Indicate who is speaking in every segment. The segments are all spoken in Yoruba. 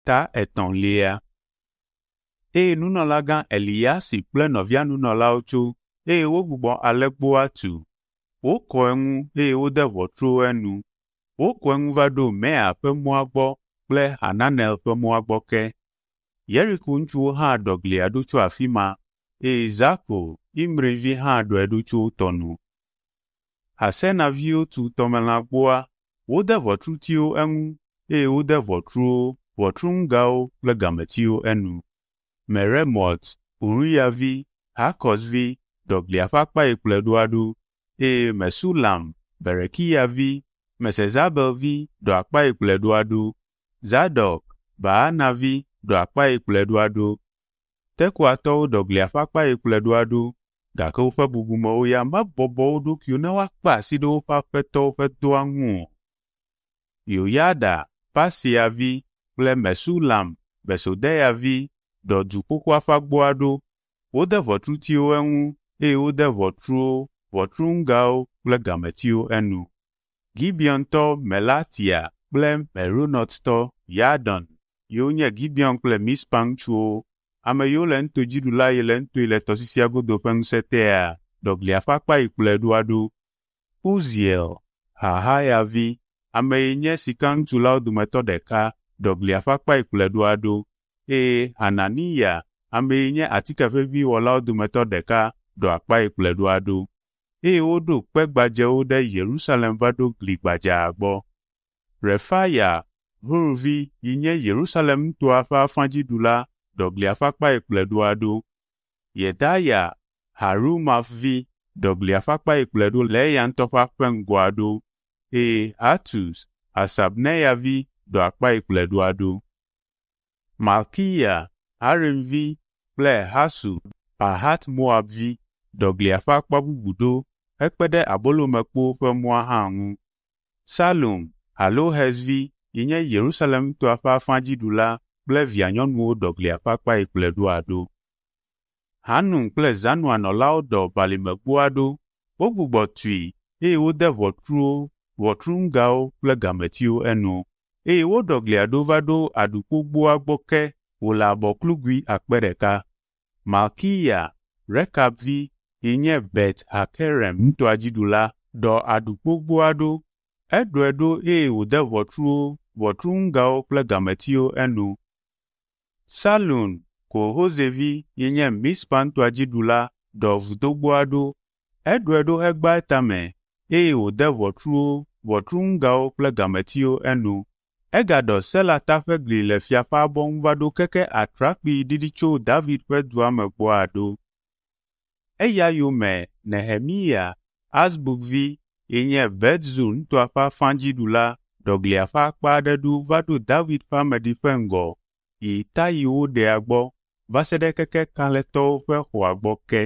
Speaker 1: Ta etɔ̃lia. Eye nunɔlagã Eliasi kple nɔvia nunɔlawo tso, eye wogbugbɔ alẽgboa tu. Wokɔ eŋu eye wode ʋɔtru enu. Wokɔ eŋu va ɖo Mea ƒe mɔa gbɔ kple Hananel ƒe mɔa gbɔ ke. Yeriko ŋutsuwo hã ɖɔ glia ɖo tso afi ma, eye Zako, Imri vi hã ɖɔe ɖo tso wo tɔ nu. Hasenaviwo tu tɔmelãgboa, wode ʋɔtrutiwo eŋu, eye wode ʋɔtruwo, ʋɔtruŋgawo kple gametiwo enu. Meremot, Uria vi, Hakɔz vi, ɖɔ glia ƒe akpa yi kplɔe ɖo, eye Mesulam, Berekia vi, Mesezabel vi, ɖɔ akpa yi kplɔe ɖo. Zadok, Baana vi, ɖɔ akpa yi kplɔe ɖo. Tekoatɔwo ɖɔ glia ƒe akpa yi kplɔe ɖo, gake woƒe bubumewo ya mebɔbɔ wo ɖokuiwo ne woakpe asi ɖe woƒe aƒetɔwo ƒe doa ŋu o. Yoyada, Pasia vi kple Mesulam, Besodeya vi, ɖɔ du xoxoa ƒe agboa ɖo. Wode ʋɔtrutiwo eŋu, eye wode ʋɔtruwo, ʋɔtruŋgawo kple gametiwo enu. Gibeontɔ Melatia kple Meronotɔ Yadon, yiwo nye Gibeon kple Mispa ŋutsuwo, ame yiwo le nutodziɖula yi le nutoe le tɔsisia godo ƒe ŋusẽ tea, ɖɔ glia ƒe akpa yi kplɔe ɖo. Uziel, Hahaya vi, ame yi nye sikaŋutsulawo dometɔ ɖeka, ɖɔ glia ƒe akpa yi kplɔe ɖo, eye Hananiya, ame yi nye atike ʋeʋĩ wɔlawo dometɔ ɖeka, ɖɔ akpa yi kplɔe ɖo. Eye woɖo kpe gbadzewo ɖe Yerusalem va ɖo gli gbadzaa gbɔ. Refaya, Hurvi yi nye Yerusalem nutoa ƒe afãdziɖula, ɖɔ glia ƒe akpa yi kplɔe ɖo. Yedaya, Harumaf vi, ɖɔ glia ƒe akpa yi kplɔe ɖo le eya ŋutɔ ƒe aƒe ŋgɔa ɖo, eye Hatus, Hasabneya vi, ɖɔ akpa yi kplɔe ɖo. Malkiya, Harim vi kple Hasu, Pahat Moab vi, ɖɔ glia ƒe akpa bubu ɖo hekpe ɖe abolomekpowo ƒe mɔa hã ŋu. Salom, Halohes vi yi nye Yerusalem nutoa ƒe afãdziɖula kple via nyɔnuwo ɖɔ glia ƒe akpa yi kplɔe ɖo. Hanun kple Zanua nɔlawo ɖɔ balimegboa ɖo. Wogbugbɔ tui, eye wode ʋɔtruwo, ʋɔtruŋgawo kple gametiwo enu, eye woɖɔ glia ɖo va ɖo aɖukpogboa gbɔ ke wòle abɔklugui 1,000. Malkiya, Rekab vi yi nye Bet Hakerem nutoa dziɖula, ɖɔ aɖukpogboa ɖo. Eɖɔe ɖo eye wòde ʋɔtruwo, ʋɔtruŋgawo kple gametiwo enu. Salun, Kohoze vi yi nye Mispa nutoa dziɖula, ɖɔ vodogboa ɖo. Eɖɔe ɖo hegba etame, eye wòde ʋɔtruwo, ʋɔtruŋgawo kple gametiwo enu. Egaɖɔ Selata ƒe gli le fia ƒe abɔ ŋu va ɖo keke atrakpui ɖiɖi tso David ƒe dua me gbɔa ɖo. Eya yome Nehemia, Azbuk vi yi nye Betzur nutoa ƒe afãdziɖula, ɖɔ glia ƒe akpa aɖe ɖo va ɖo David ƒe ameɖiƒe ŋgɔ, yi ta yi woɖea gbɔ, va se ɖe keke kalẽtɔwo ƒe xɔa gbɔ ke.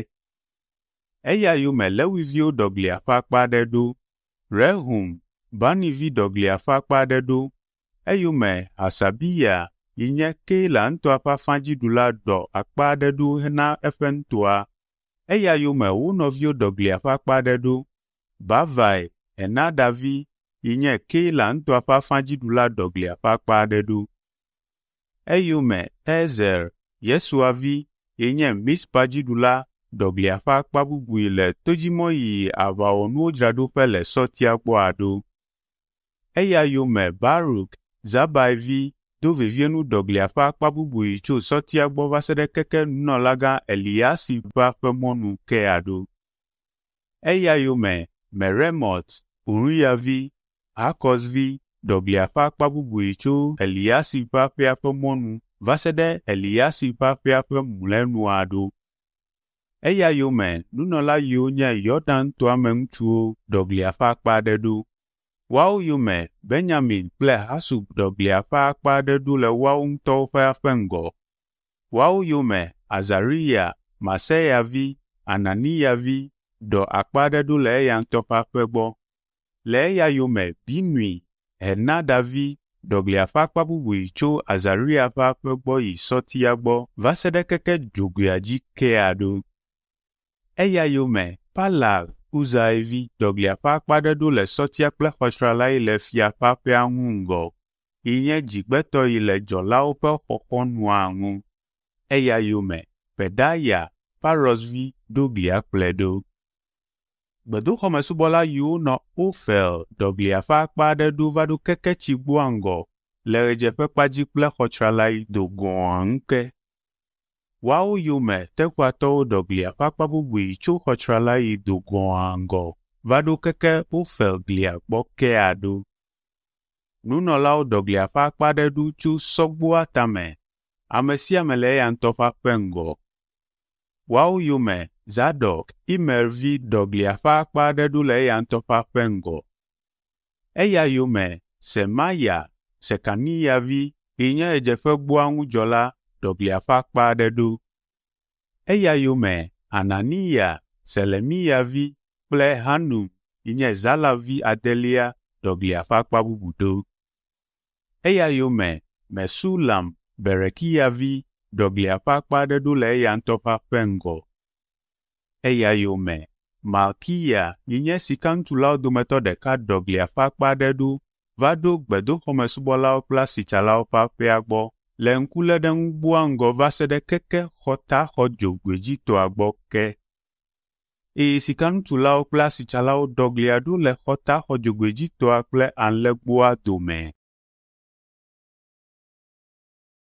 Speaker 1: Eya yome Lewiviwo ɖɔ glia ƒe akpa aɖe ɖo. Rehum, Bani vi ɖɔ glia ƒe akpa aɖe ɖo. Eyome Hasabiya yi nye Keila nutoa ƒe afãdziɖula ɖɔ akpa aɖe ɖo hena eƒe nutoa. Eya yome wo nɔviwo ɖɔ glia ƒe akpa aɖe ɖo. Bavai, Enada vi yi nye Keila nutoa ƒe afãdziɖula ɖɔ glia ƒe akpa aɖe ɖo. Eyome Ezer, Yesua vi yi nye Mispa dziɖula, ɖɔ glia ƒe akpa bubui le todzimɔ yi aʋawɔnuwo dzraɖoƒe le sɔtia gbɔa ɖo. Eya yome Baruk, Zabai vi, do vevienu ɖɔ glia ƒe akpa bubui tso sɔtia gbɔ va se ɖe keke nunɔlagã Eliasib ƒe aƒe mɔnu kea ɖo. Eya yome Meremot, Uria vi, Hakɔz vi, ɖɔ glia ƒe akpa bubui tso Eliasib ƒe aƒea ƒe mɔnu va se ɖe Eliasib ƒe aƒea ƒe mlɔenua ɖo. Eya yome nunɔla yiwo nye Yɔdan toa me ŋutsuwo ɖɔ glia ƒe akpa aɖe ɖo. Woawo yome Benyamin kple Hasub ɖɔ glia ƒe akpa aɖe ɖo le woawo ŋutɔwo ƒe aƒe ŋgɔ. Woawo yome Azariya, Maseya vi, Ananiya vi, ɖɔ akpa aɖe ɖo le eya ŋutɔ ƒe aƒe gbɔ. Le eya yome Binui, Henada vi, ɖɔ glia ƒe akpa bubui tso Azariya ƒe aƒe gbɔ yi sɔtia gbɔ va se ɖe keke dzogoea dzi kea ɖo. Eya yome Palal, Uzai vi, ɖɔ glia ƒe akpa aɖe ɖo le sɔtia kple xɔtsrala yi le fia ƒe aƒea ŋu ŋgɔ. yi nye dzigbetɔ yi le dzɔlawo ƒe xɔxɔnua ŋu. Eya yome, Pedaya, Parosvi ɖo glia kplɔe ɖo. Gbedoxɔmesubɔla yiwo nɔ Ofel dɔglia ƒe akpa aɖe ɖo va ɖo keke tsigboa ŋgɔ le ɣedzeƒekpa dzi kple xɔtsrala yi do gɔ̃a ŋuke. Woawo yome teƒeatɔwo dɔglia ƒe akpa bubu yi tso xɔtsrala yi do gɔ̃a ŋgɔ va ɖo keke Ofel glia gbɔ kea ɖo. Nunɔlawo dɔglia ƒe akpa aɖe ɖo tso sɔgboa tame, ame sia ame le eya ŋutɔ ƒe aƒe ŋgɔ. Woawo yome Zadok, Imer vi dɔglia ƒe akpa aɖe ɖo le eya ŋutɔ ƒe aƒe ŋgɔ. Eya yome Semaya, Sekania vi yi nye ɣedzeƒegboa ŋu dzɔla dɔglia ƒe akpa aɖe ɖo. Eya yome Anania, Selemia vi kple Hanun yi nye Zala vi adelia dɔglia ƒe akpa bubu ɖo. Eya yome Mesulam, Berekia vi dɔglia ƒe akpa aɖe ɖo le eya ŋutɔ ƒe aƒe ŋgɔ. Eya yome Malkia yi nye sikantulawo dometɔ ɖeka dɔglia ƒe akpa aɖe ɖo va ɖo gbedoxɔmesubɔlawo kple asitsalawo ƒe aƒea gbɔ le ŋkuléɖeŋugboa ŋgɔ va se ɖe keke xɔtaxɔdzogoedzitɔa gbɔ ke. Eye sikanutulawo kple asitsalawo dɔglia ɖo le xɔtaxɔdzogoedzitɔa kple alẽgboa dome.